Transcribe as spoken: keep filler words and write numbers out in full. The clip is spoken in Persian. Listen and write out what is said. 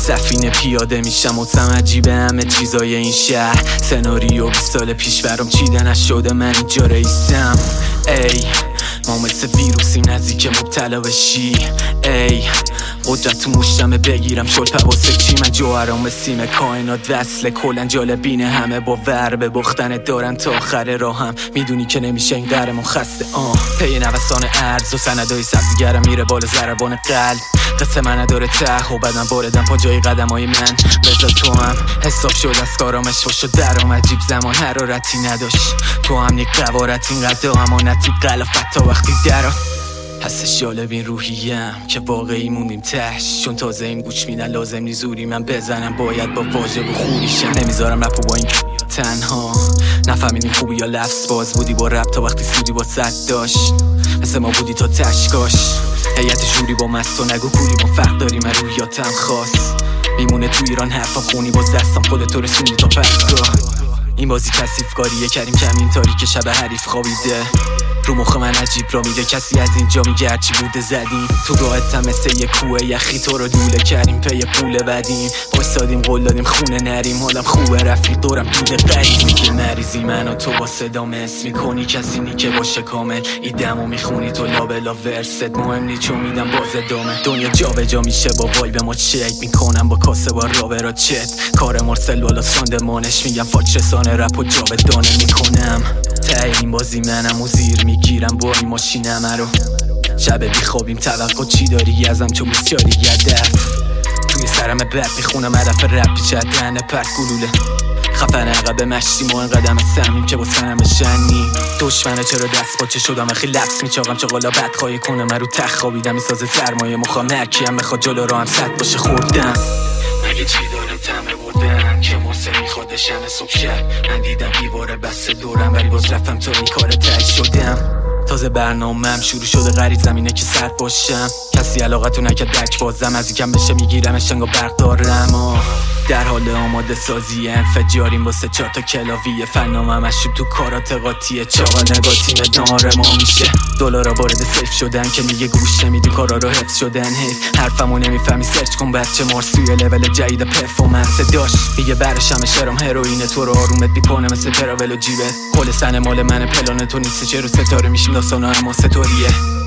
سفینه پیاده میشم مطمئن عجیبه همه چیزای این شهر. سناریو بیست سال پیش برام چیده نشده، من اینجا رئیسم. ای ما مثل ویروسیم نزدیک مبتلا بشی. ای قدرت تو مشتمه بگیرم شد پواسه چی. من جوهرام سیم کائنات وصله کلن جالبینه همه باور به بختن دارن تا آخر راهم. میدونی که نمیشه این قهرمان خسته آه پی نوسان ارز و سندای سبزیگرم میره بالا ضربان قلب. قصه من نداره ته و بدن باردم پا جای قدمای من. بذار تو هم حساب شد از کارامش خوش و درام عجیب زمان حرارتی نداشت. تو هم یک قوارت اینقدر امانتی قلافت تا وقتی درام هستش. جالب این روحیم که واقعی موندیم تش، چون تازه این گوش میدن لازم نی زوری من بزنم باید با واژه بخوریشم. نمیذارم رپ و با این تنها نفهمیدیم خوبی یا لفظ باز بودی با رپ تا وقتی سودی با صد داشت. مثل ما بودی تا تشکاش هیئت جوری با مست و نگو کولی با فرق داری من رویاتم خاص. میمونه تو ایران حرفم خونی باز دستم خودتو رسونی تا پرگاه. این بازی کثیف کاریه کریم کمین تاریک شب حریف خوابیده رو مخ من عجیب را میده. کسی از اینجا میگه هرچی بوده زدیم تو راحت هم مثل یه کوه یخی تو رو دوله کردیم پی پول بدیم بایستادیم قول دادیم خونه نریم. حالم خوبه رفیق دورم دوده قریب میگه مریضی من و تو با صدا مس میکنی کسی نی که باشه کامل. ایدمو میخونی تو لابلا ورست مهم نی چون میدم باز دامه. دنیا جا به جا میشه با وایب ما چک میکنم با کاسه با رابرا چت. کار مرسل والا ساندمانش میگم فاچ رسانه رپ و جا به دانه میکنم. ته این بازی منم و زیر میگیرم با این ماشینم رو. شب بیخوابیم توقع چی داری ازم چون بسیاری گدف. توی سرم بد میخونم هدف رپ پیچت دهنه پرد گلوله. خفن عقب مشتیم و انقدم سمیم که با سنم شنی. دشمنه چرا دست باچه شدم خیلی لفظ میچاقم چقالا بد خواهی کنه من رو تخت خوابیدم میسازه سرمایه مخوام هرکیم بخواد جلو را هم صد باشه خوردم. مگه چی داره تمه بردن که موسیقی خودش همه صبح شد. من دیدم دیواره بسته دورم ولی باز رفتم تا این کار تایی شدم. تازه برنامه‌ام شروع شده غریب زمینه که سرد باشم. کسی علاقتو نکرد دک بازم از یکم بشه میگیرمش انگار برق دارم. در حال آماده سازی انفجاریم واسه چهار تا کلاویه. فنامه مشروب تو کارات قاطیه چاقا نگاه تیم دار ما میشه. دلارا وارد سیف شدن که میگه گوش نمیدی کارا رو حفظ شدن. حیف حرفمو نمیفهمی سرچ کن بچه مارسوی لول جدید پرفورمنس داشت. میگه برش همه شرم هروئین تو رو آرومت میکنه مثل تراول و جیبه. کل سن مال من پلان تو نیست چه رو ستاره میشیم داستانا اما ستوریه.